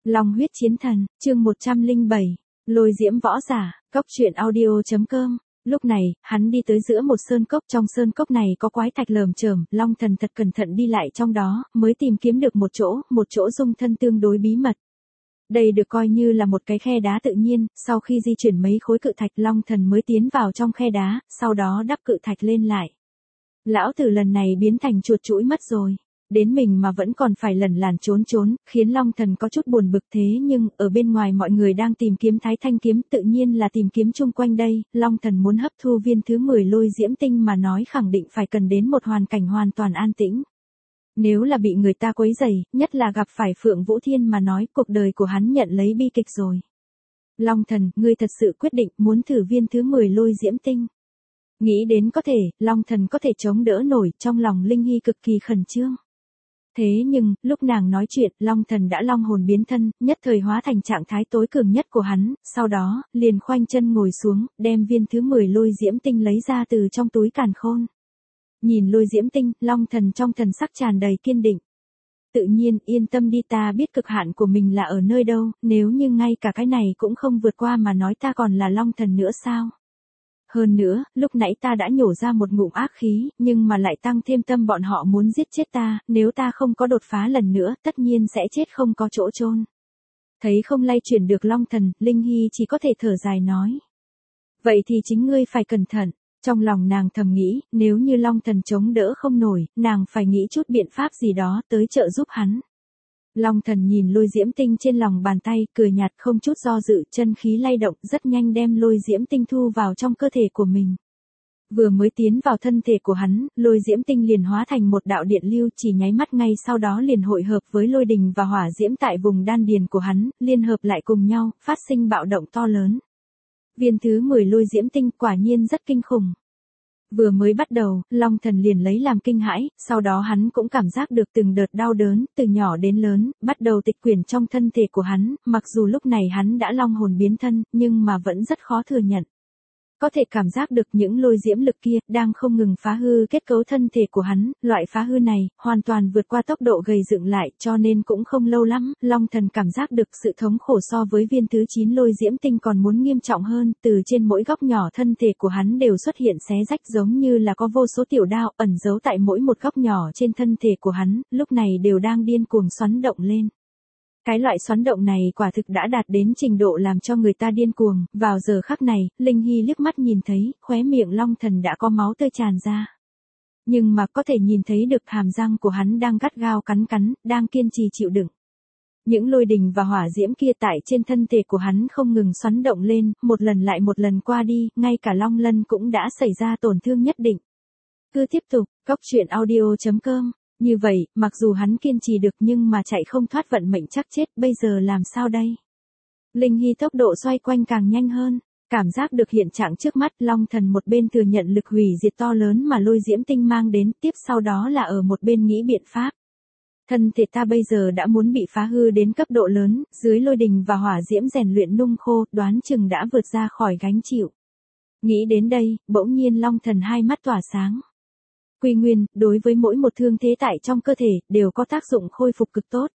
Long huyết chiến thần, chương 107, lôi diễm võ giả, cốc truyện audio.com. Lúc này, hắn đi tới giữa một sơn cốc, trong sơn cốc này có quái thạch lởm chởm, Long Thần thật cẩn thận đi lại trong đó, mới tìm kiếm được một chỗ dung thân tương đối bí mật. Đây được coi như là một cái khe đá tự nhiên, sau khi di chuyển mấy khối cự thạch Long Thần mới tiến vào trong khe đá, sau đó đắp cự thạch lên lại. Lão tử lần này biến thành chuột chuỗi mất rồi. Đến mình mà vẫn còn phải lẩn lản trốn, khiến Long Thần có chút buồn bực thế nhưng, ở bên ngoài mọi người đang tìm kiếm Thái Thanh kiếm tự nhiên là tìm kiếm chung quanh đây, Long Thần muốn hấp thu viên thứ 10 lôi diễm tinh mà nói khẳng định phải cần đến một hoàn cảnh hoàn toàn an tĩnh. Nếu là bị người ta quấy rầy, nhất là gặp phải Phượng Vũ Thiên mà nói cuộc đời của hắn nhận lấy bi kịch rồi. Long Thần, ngươi thật sự quyết định muốn thử viên thứ 10 lôi diễm tinh. Nghĩ đến có thể, Long Thần có thể chống đỡ nổi, trong lòng Linh Hy cực kỳ khẩn trương. Thế nhưng, lúc nàng nói chuyện, Long Thần đã long hồn biến thân, nhất thời hóa thành trạng thái tối cường nhất của hắn, sau đó, liền khoanh chân ngồi xuống, đem viên thứ 10 lôi diễm tinh lấy ra từ trong túi càn khôn. Nhìn lôi diễm tinh, Long Thần trong thần sắc tràn đầy kiên định. Tự nhiên, yên tâm đi, ta biết cực hạn của mình là ở nơi đâu, nếu như ngay cả cái này cũng không vượt qua mà nói ta còn là Long Thần nữa sao? Hơn nữa, lúc nãy ta đã nhổ ra một ngụm ác khí, nhưng mà lại tăng thêm tâm bọn họ muốn giết chết ta, nếu ta không có đột phá lần nữa, tất nhiên sẽ chết không có chỗ chôn. Thấy không lay chuyển được Long Thần, Linh Hy chỉ có thể thở dài nói. Vậy thì chính ngươi phải cẩn thận. Trong lòng nàng thầm nghĩ, nếu như Long Thần chống đỡ không nổi, nàng phải nghĩ chút biện pháp gì đó tới trợ giúp hắn. Long Thần nhìn lôi diễm tinh trên lòng bàn tay, cười nhạt không chút do dự, chân khí lay động, rất nhanh đem lôi diễm tinh thu vào trong cơ thể của mình. Vừa mới tiến vào thân thể của hắn, lôi diễm tinh liền hóa thành một đạo điện lưu, chỉ nháy mắt ngay sau đó liền hội hợp với lôi đình và hỏa diễm tại vùng đan điền của hắn, liên hợp lại cùng nhau, phát sinh bạo động to lớn. Viên thứ 10 lôi diễm tinh quả nhiên rất kinh khủng. Vừa mới bắt đầu, Long Thần liền lấy làm kinh hãi, sau đó hắn cũng cảm giác được từng đợt đau đớn, từ nhỏ đến lớn, bắt đầu tịch quyển trong thân thể của hắn, mặc dù lúc này hắn đã long hồn biến thân, nhưng mà vẫn rất khó thừa nhận. Có thể cảm giác được những lôi diễm lực kia, đang không ngừng phá hư kết cấu thân thể của hắn, loại phá hư này, hoàn toàn vượt qua tốc độ gầy dựng lại, cho nên cũng không lâu lắm, Long Thần cảm giác được sự thống khổ so với viên thứ 9 lôi diễm tinh còn muốn nghiêm trọng hơn, từ trên mỗi góc nhỏ thân thể của hắn đều xuất hiện xé rách giống như là có vô số tiểu đao, ẩn giấu tại mỗi một góc nhỏ trên thân thể của hắn, lúc này đều đang điên cuồng xoắn động lên. Cái loại xoắn động này quả thực đã đạt đến trình độ làm cho người ta điên cuồng, vào giờ khắc này, Linh Hy liếc mắt nhìn thấy, khóe miệng Long Thần đã có máu tươi tràn ra. Nhưng mà có thể nhìn thấy được hàm răng của hắn đang gắt gao cắn, đang kiên trì chịu đựng. Những lôi đình và hỏa diễm kia tại trên thân thể của hắn không ngừng xoắn động lên, một lần lại một lần qua đi, ngay cả Long Lân cũng đã xảy ra tổn thương nhất định. Cứ tiếp tục, cốc truyện audio.com. Như vậy, mặc dù hắn kiên trì được nhưng mà chạy không thoát vận mệnh chắc chết, bây giờ làm sao đây? Linh Hy tốc độ xoay quanh càng nhanh hơn, cảm giác được hiện trạng trước mắt, Long Thần một bên thừa nhận lực hủy diệt to lớn mà lôi diễm tinh mang đến, tiếp sau đó là ở một bên nghĩ biện pháp. Thân thể ta bây giờ đã muốn bị phá hư đến cấp độ lớn, dưới lôi đình và hỏa diễm rèn luyện nung khô, đoán chừng đã vượt ra khỏi gánh chịu. Nghĩ đến đây, bỗng nhiên Long Thần hai mắt tỏa sáng. Quy nguyên, đối với mỗi một thương thế tại trong cơ thể, đều có tác dụng khôi phục cực tốt.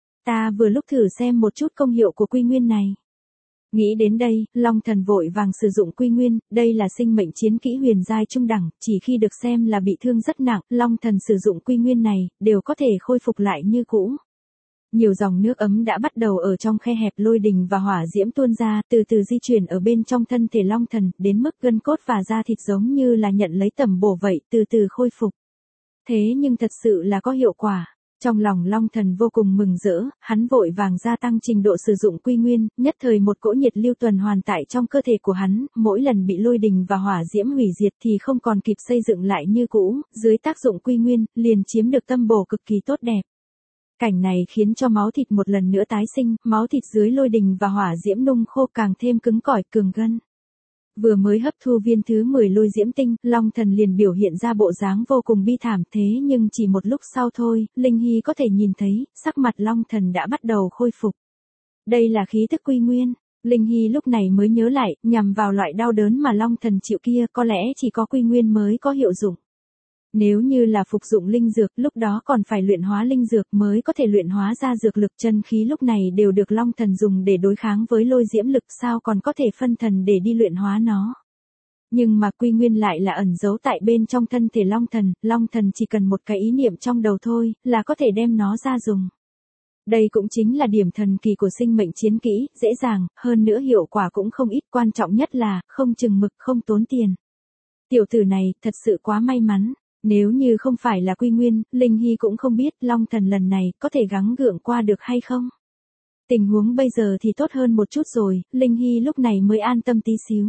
Ta vừa lúc thử xem một chút công hiệu của quy nguyên này. Nghĩ đến đây, Long Thần vội vàng sử dụng quy nguyên, đây là sinh mệnh chiến kỹ huyền giai trung đẳng, chỉ khi được xem là bị thương rất nặng, Long Thần sử dụng quy nguyên này, đều có thể khôi phục lại như cũ. Nhiều dòng nước ấm đã bắt đầu ở trong khe hẹp lôi đình và hỏa diễm tuôn ra, từ từ di chuyển ở bên trong thân thể Long Thần, đến mức gân cốt và da thịt giống như là nhận lấy tẩm bổ vậy, từ từ khôi phục. Thế nhưng thật sự là có hiệu quả. Trong lòng Long Thần vô cùng mừng rỡ, hắn vội vàng gia tăng trình độ sử dụng quy nguyên, nhất thời một cỗ nhiệt lưu tuần hoàn tại trong cơ thể của hắn, mỗi lần bị lôi đình và hỏa diễm hủy diệt thì không còn kịp xây dựng lại như cũ, dưới tác dụng quy nguyên, liền chiếm được tâm bổ cực kỳ tốt đẹp. Cảnh này khiến cho máu thịt một lần nữa tái sinh, máu thịt dưới lôi đình và hỏa diễm nung khô càng thêm cứng cỏi cường gân. Vừa mới hấp thu viên thứ 10 lôi diễm tinh, Long Thần liền biểu hiện ra bộ dáng vô cùng bi thảm, thế nhưng chỉ một lúc sau thôi, Linh Hy có thể nhìn thấy, sắc mặt Long Thần đã bắt đầu khôi phục. Đây là khí tức quy nguyên. Linh Hy lúc này mới nhớ lại, nhằm vào loại đau đớn mà Long Thần chịu kia, có lẽ chỉ có quy nguyên mới có hiệu dụng. Nếu như là phục dụng linh dược, lúc đó còn phải luyện hóa linh dược mới có thể luyện hóa ra dược lực, chân khí lúc này đều được Long Thần dùng để đối kháng với lôi diễm lực, sao còn có thể phân thần để đi luyện hóa nó. Nhưng mà quy nguyên lại là ẩn giấu tại bên trong thân thể Long Thần chỉ cần một cái ý niệm trong đầu thôi, là có thể đem nó ra dùng. Đây cũng chính là điểm thần kỳ của sinh mệnh chiến kỹ, dễ dàng, hơn nữa hiệu quả cũng không ít, quan trọng nhất là, không chừng mực, không tốn tiền. Tiểu tử này, thật sự quá may mắn. Nếu như không phải là quy nguyên, Linh Hy cũng không biết Long Thần lần này có thể gắng gượng qua được hay không. Tình huống bây giờ thì tốt hơn một chút rồi, Linh Hy lúc này mới an tâm tí xíu.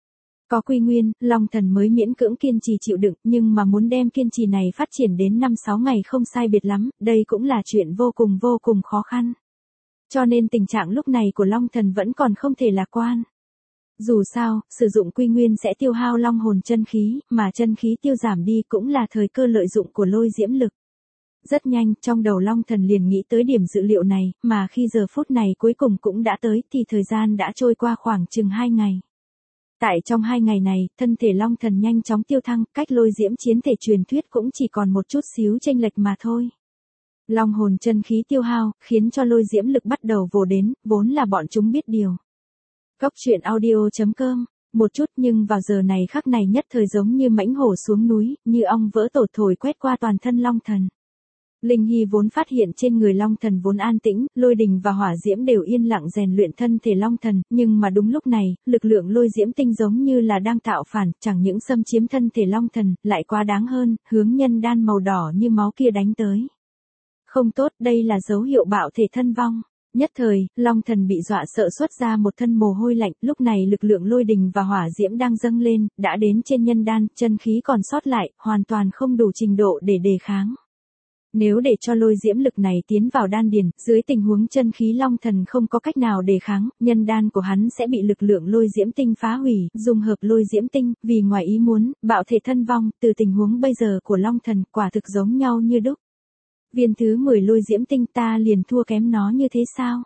Có quy nguyên, Long Thần mới miễn cưỡng kiên trì chịu đựng, nhưng mà muốn đem kiên trì này phát triển đến 5-6 ngày không sai biệt lắm, đây cũng là chuyện vô cùng khó khăn. Cho nên tình trạng lúc này của Long Thần vẫn còn không thể lạc quan. Dù sao, sử dụng quy nguyên sẽ tiêu hao long hồn chân khí, mà chân khí tiêu giảm đi cũng là thời cơ lợi dụng của lôi diễm lực. Rất nhanh, trong đầu Long Thần liền nghĩ tới điểm dự liệu này, mà khi giờ phút này cuối cùng cũng đã tới thì thời gian đã trôi qua khoảng chừng 2 ngày. Tại trong 2 ngày này, thân thể Long Thần nhanh chóng tiêu thăng, cách lôi diễm chiến thể truyền thuyết cũng chỉ còn một chút xíu chênh lệch mà thôi. Long hồn chân khí tiêu hao, khiến cho lôi diễm lực bắt đầu vồ đến, vốn là bọn chúng biết điều. Cốc truyện audio.com, một chút nhưng vào giờ này khắc này nhất thời giống như mãnh hổ xuống núi, như ong vỡ tổ thổi quét qua toàn thân Long Thần. Linh Hy vốn phát hiện trên người Long Thần vốn an tĩnh, lôi đình và hỏa diễm đều yên lặng rèn luyện thân thể Long Thần, nhưng mà đúng lúc này, lực lượng lôi diễm tinh giống như là đang tạo phản, chẳng những xâm chiếm thân thể Long Thần, lại quá đáng hơn, hướng nhân đan màu đỏ như máu kia đánh tới. Không tốt, đây là dấu hiệu bạo thể thân vong. Nhất thời, Long Thần bị dọa sợ xuất ra một thân mồ hôi lạnh, lúc này lực lượng lôi đình và hỏa diễm đang dâng lên, đã đến trên nhân đan, chân khí còn sót lại, hoàn toàn không đủ trình độ để đề kháng. Nếu để cho lôi diễm lực này tiến vào đan điền, dưới tình huống chân khí Long Thần không có cách nào đề kháng, nhân đan của hắn sẽ bị lực lượng lôi diễm tinh phá hủy, dung hợp lôi diễm tinh, vì ngoài ý muốn, bạo thể thân vong, từ tình huống bây giờ của Long Thần, quả thực giống nhau như đúc. Viên thứ 10 lôi diễm tinh ta liền thua kém nó như thế sao?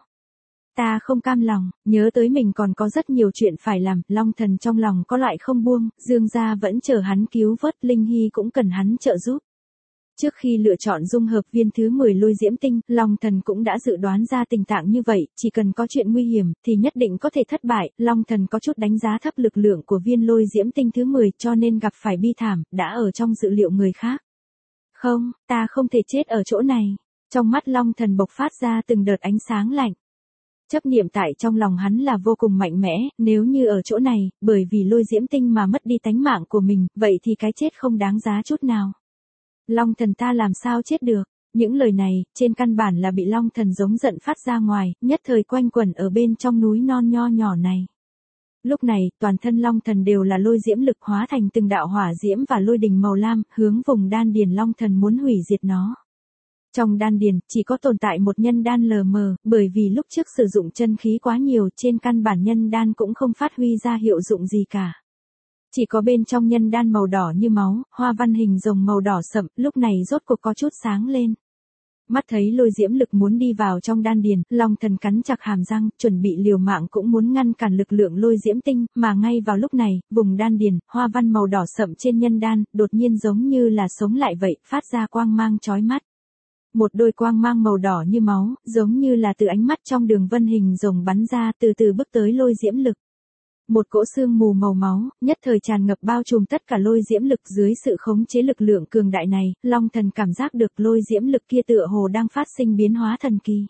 Ta không cam lòng, nhớ tới mình còn có rất nhiều chuyện phải làm, Long Thần trong lòng có loại không buông, Dương gia vẫn chờ hắn cứu vớt, Linh Hy cũng cần hắn trợ giúp. Trước khi lựa chọn dung hợp viên thứ 10 lôi diễm tinh, Long Thần cũng đã dự đoán ra tình trạng như vậy, chỉ cần có chuyện nguy hiểm, thì nhất định có thể thất bại, Long Thần có chút đánh giá thấp lực lượng của viên lôi diễm tinh thứ 10 cho nên gặp phải bi thảm, đã ở trong dự liệu người khác. Không, ta không thể chết ở chỗ này. Trong mắt Long Thần bộc phát ra từng đợt ánh sáng lạnh. Chấp niệm tại trong lòng hắn là vô cùng mạnh mẽ, nếu như ở chỗ này, bởi vì lôi diễm tinh mà mất đi tánh mạng của mình, vậy thì cái chết không đáng giá chút nào. Long Thần ta làm sao chết được? Những lời này, trên căn bản là bị Long Thần giống giận phát ra ngoài, nhất thời quanh quẩn ở bên trong núi non nho nhỏ này. Lúc này, toàn thân Long Thần đều là lôi diễm lực hóa thành từng đạo hỏa diễm và lôi đình màu lam, hướng vùng đan điền Long Thần muốn hủy diệt nó. Trong đan điền, chỉ có tồn tại một nhân đan lờ mờ, bởi vì lúc trước sử dụng chân khí quá nhiều, trên căn bản nhân đan cũng không phát huy ra hiệu dụng gì cả. Chỉ có bên trong nhân đan màu đỏ như máu, hoa văn hình rồng màu đỏ sậm, lúc này rốt cuộc có chút sáng lên. Mắt thấy lôi diễm lực muốn đi vào trong đan điền, Long Thần cắn chặt hàm răng, chuẩn bị liều mạng cũng muốn ngăn cản lực lượng lôi diễm tinh, mà ngay vào lúc này, vùng đan điền, hoa văn màu đỏ sậm trên nhân đan, đột nhiên giống như là sống lại vậy, phát ra quang mang chói mắt. Một đôi quang mang màu đỏ như máu, giống như là từ ánh mắt trong đường vân hình rồng bắn ra, từ từ bước tới lôi diễm lực. Một cỗ sương mù màu máu, nhất thời tràn ngập bao trùm tất cả lôi diễm lực, dưới sự khống chế lực lượng cường đại này, Long Thần cảm giác được lôi diễm lực kia tựa hồ đang phát sinh biến hóa thần kỳ.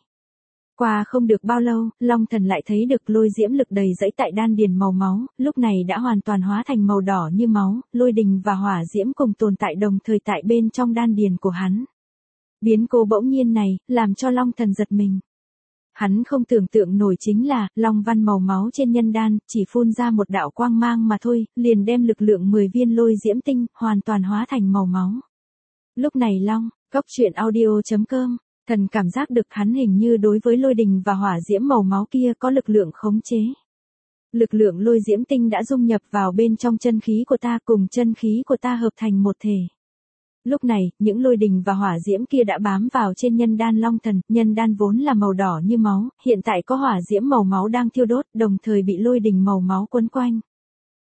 Qua không được bao lâu, Long Thần lại thấy được lôi diễm lực đầy dẫy tại đan điền màu máu, lúc này đã hoàn toàn hóa thành màu đỏ như máu, lôi đình và hỏa diễm cùng tồn tại đồng thời tại bên trong đan điền của hắn. Biến cố bỗng nhiên này, làm cho Long Thần giật mình. Hắn không tưởng tượng nổi chính là, long văn màu máu trên nhân đan, chỉ phun ra một đạo quang mang mà thôi, liền đem lực lượng 10 viên lôi diễm tinh, hoàn toàn hóa thành màu máu. Lúc này Cốc truyện audio.com, thần cảm giác được hắn hình như đối với lôi đình và hỏa diễm màu máu kia có lực lượng khống chế. Lực lượng lôi diễm tinh đã dung nhập vào bên trong chân khí của ta, cùng chân khí của ta hợp thành một thể. Lúc này, những lôi đình và hỏa diễm kia đã bám vào trên nhân đan Long Thần, nhân đan vốn là màu đỏ như máu, hiện tại có hỏa diễm màu máu đang thiêu đốt, đồng thời bị lôi đình màu máu quấn quanh.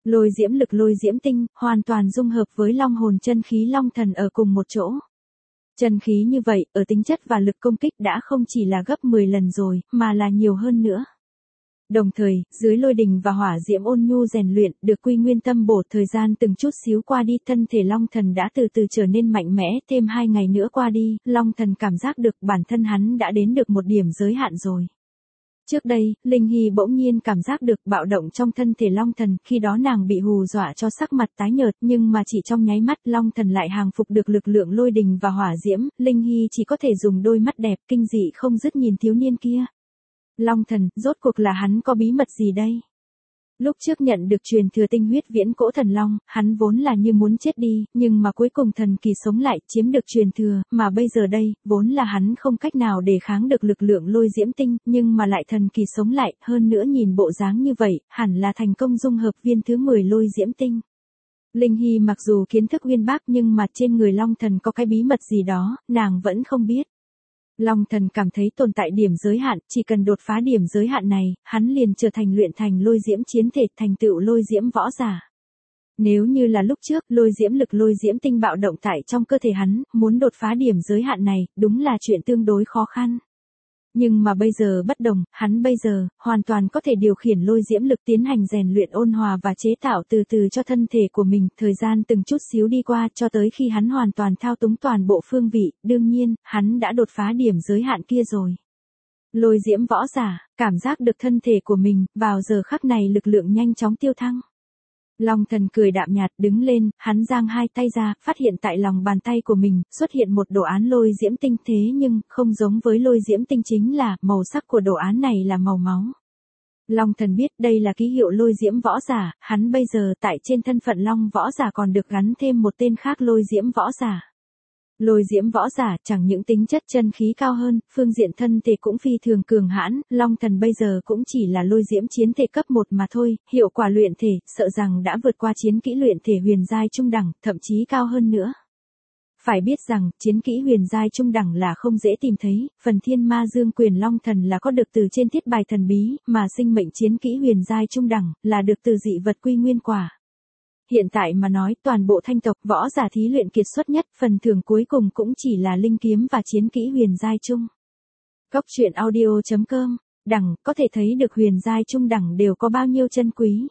Lôi diễm lực lôi diễm tinh, hoàn toàn dung hợp với long hồn chân khí long thần ở cùng một chỗ. Chân khí như vậy, ở tính chất và lực công kích đã không chỉ là gấp 10 lần rồi, mà là nhiều hơn nữa. Đồng thời, dưới lôi đình và hỏa diễm ôn nhu rèn luyện, được quy nguyên tâm bổ, thời gian từng chút xíu qua đi, thân thể long thần đã từ từ trở nên mạnh mẽ, thêm 2 ngày nữa qua đi, long thần cảm giác được bản thân hắn đã đến được một điểm giới hạn rồi. Trước đây, Linh Hy bỗng nhiên cảm giác được bạo động trong thân thể long thần, khi đó nàng bị hù dọa cho sắc mặt tái nhợt, nhưng mà chỉ trong nháy mắt long thần lại hàng phục được lực lượng lôi đình và hỏa diễm, Linh Hy chỉ có thể dùng đôi mắt đẹp kinh dị không dứt nhìn thiếu niên kia. Long thần, rốt cuộc là hắn có bí mật gì đây? Lúc trước nhận được truyền thừa tinh huyết viễn cổ thần long, hắn vốn là như muốn chết đi, nhưng mà cuối cùng thần kỳ sống lại, chiếm được truyền thừa, mà bây giờ đây, vốn là hắn không cách nào đề kháng được lực lượng lôi diễm tinh, nhưng mà lại thần kỳ sống lại, hơn nữa nhìn bộ dáng như vậy, hẳn là thành công dung hợp viên thứ 10 lôi diễm tinh. Linh Hy mặc dù kiến thức uyên bác nhưng mà trên người long thần có cái bí mật gì đó, nàng vẫn không biết. Long thần cảm thấy tồn tại điểm giới hạn, chỉ cần đột phá điểm giới hạn này, hắn liền trở thành luyện thành lôi diễm chiến thể, thành tựu lôi diễm võ giả. Nếu như là lúc trước, lôi diễm lực lôi diễm tinh bạo động tại trong cơ thể hắn, muốn đột phá điểm giới hạn này, đúng là chuyện tương đối khó khăn. Nhưng mà bây giờ bất đồng, hắn bây giờ, hoàn toàn có thể điều khiển lôi diễm lực tiến hành rèn luyện ôn hòa và chế tạo từ từ cho thân thể của mình, thời gian từng chút xíu đi qua cho tới khi hắn hoàn toàn thao túng toàn bộ phương vị, đương nhiên, hắn đã đột phá điểm giới hạn kia rồi. Lôi diễm võ giả, cảm giác được thân thể của mình, vào giờ khắc này lực lượng nhanh chóng tiêu thăng. Long thần cười đạm nhạt đứng lên, hắn giang hai tay ra, phát hiện tại lòng bàn tay của mình, xuất hiện một đồ án lôi diễm tinh, thế nhưng, không giống với lôi diễm tinh, chính là, màu sắc của đồ án này là màu máu. Long thần biết đây là ký hiệu lôi diễm võ giả, hắn bây giờ tại trên thân phận long võ giả còn được gắn thêm một tên khác lôi diễm võ giả. Lôi diễm võ giả chẳng những tính chất chân khí cao hơn, phương diện thân thể cũng phi thường cường hãn, long thần bây giờ cũng chỉ là lôi diễm chiến thể cấp 1 mà thôi, hiệu quả luyện thể, sợ rằng đã vượt qua chiến kỹ luyện thể huyền giai trung đẳng, thậm chí cao hơn nữa. Phải biết rằng, chiến kỹ huyền giai trung đẳng là không dễ tìm thấy, phần thiên ma dương quyền long thần là có được từ trên thiết bài thần bí, mà sinh mệnh chiến kỹ huyền giai trung đẳng, là được từ dị vật quy nguyên quả. Hiện tại mà nói toàn bộ thanh tộc võ giả thí luyện kiệt xuất nhất, phần thưởng cuối cùng cũng chỉ là linh kiếm và chiến kỹ huyền giai trung. Cốc truyện audio.com, đẳng, có thể thấy được huyền giai trung đẳng đều có bao nhiêu chân quý.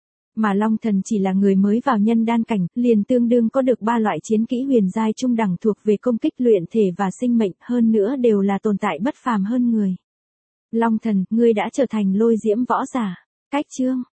Mà Long Thần chỉ là người mới vào nhân đan cảnh, liền tương đương có được 3 loại chiến kỹ huyền giai trung đẳng thuộc về công kích luyện thể và sinh mệnh, hơn nữa đều là tồn tại bất phàm hơn người. Long Thần, ngươi đã trở thành lôi diễm võ giả. Cách chương